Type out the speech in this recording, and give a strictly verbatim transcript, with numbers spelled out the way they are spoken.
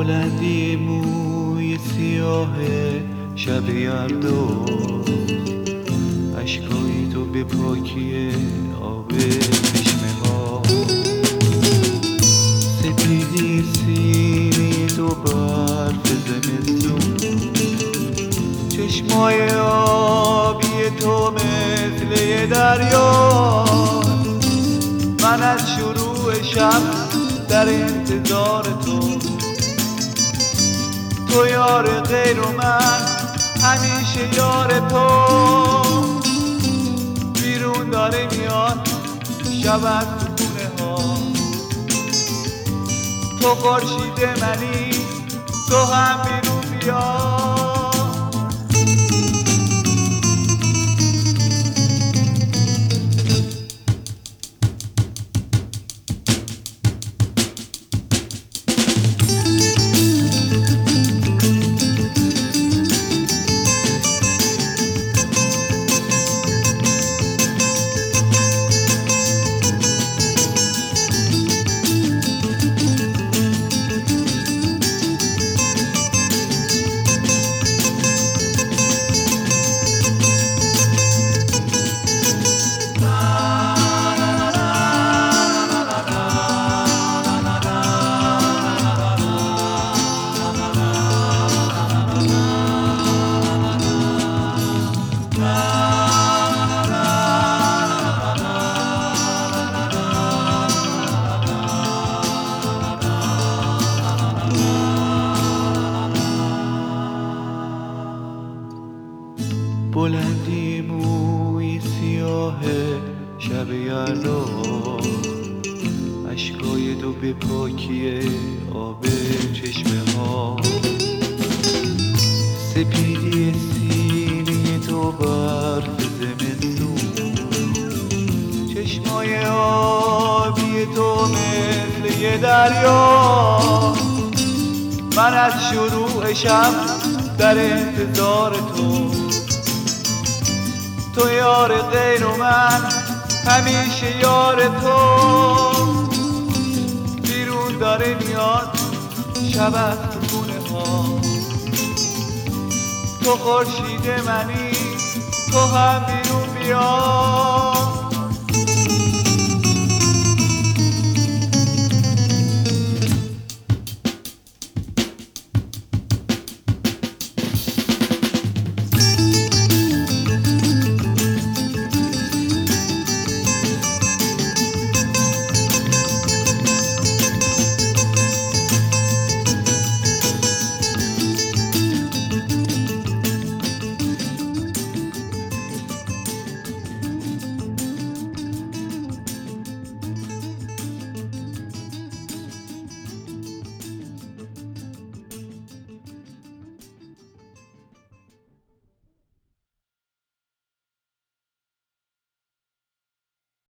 بلندی موی سیاه شب یلدا، اشکای تو به پاکی آب چشمه ها، سپیدی سینه تو برف زمستون، چشمای آبی تو مثل یه دریا. من از شروع شب در انتظار تو، تو یار غیر و من همیشه یار تو. بیرون داره میاد شب از تو خونه ها، تو خورشید منی، تو هم بیرون بیا. بلندی موی سیاه شب یلدا، اشکای تو به پاکی آب چشمه ها، سپیدی سینه تو برف زمستون، چشمای آبی تو مثل یه دریا. من از شروع شب در انتظار تو، تو یار غیر و من همیشه یار تو. بیرون داره میاد شب از تو خونه ها، تو خورشید منی، تو هم بیرون بیا.